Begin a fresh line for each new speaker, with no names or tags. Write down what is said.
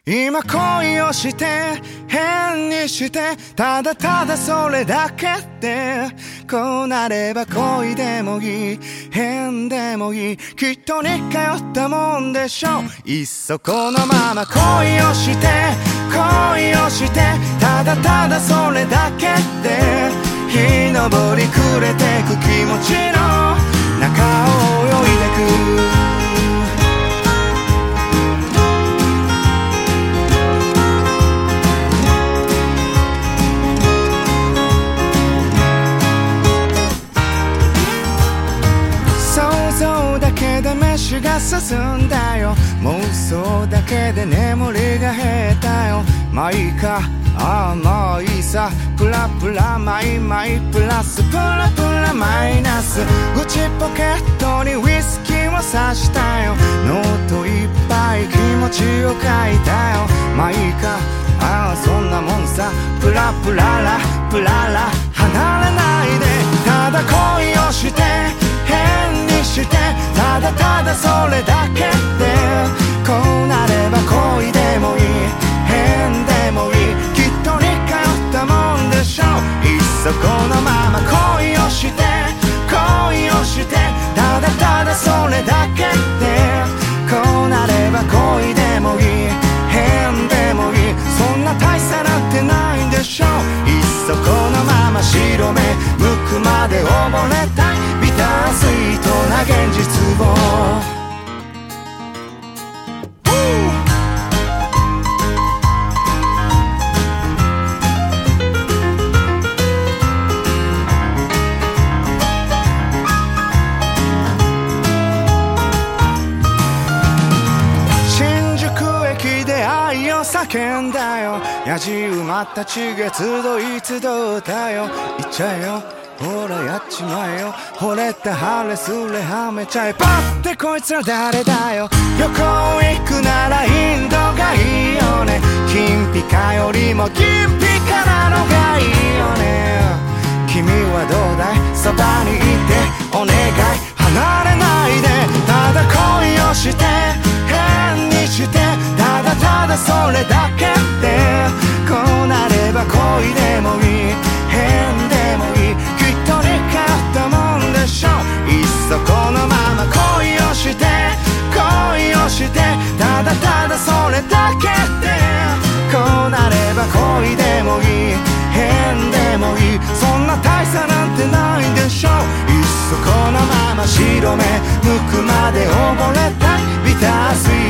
今恋をして変にしてただただそれだけでこうなれば恋でもいい変でもいいきっと似通ったもんでしょういっそこのまま恋をしてただただそれだけで日昇り暮れてく気持ちの中を泳いでく飯が進んだよ妄想だけで眠りが減ったよまあいいかまあいいさプラプラマイマイプラスプラプラマイナス内ポケットにウイスキーをさしたよノートいっぱい気持ちを書いたよまあいいかそんなもんさプラプララプララ離れないでただ恋をして変にしてただただそれだけでこうなれば恋でもいい変でもいいきっと似通ったもんでしょういっそこのまま恋をしてただただそれだけでこうなれば恋でもいい変でもいいそんな大差なんてないんでしょういっそこのまま白目向くまで溺れたいビタースイートな現実を叫んだよやじ埋まった地が集ったよ言っちゃえよほらやっちまえよ惚れた晴れすれはめちゃえパッてこいつら誰だよ旅行行くならインドがいいよね金ピカよりも金ピカなのがいいよね君はどうだいそばにいてお願い離れないでただ恋をして変にしてただただそれだけでこうなれば恋でもいい変でもいいきっと似通ったもんでしょういっそこのまま恋をしてただただそれだけでこうなれば恋でもいい変でもいいそんな大差なんてないんでしょういっそこのまま白目向くまで溺れたいビタースイート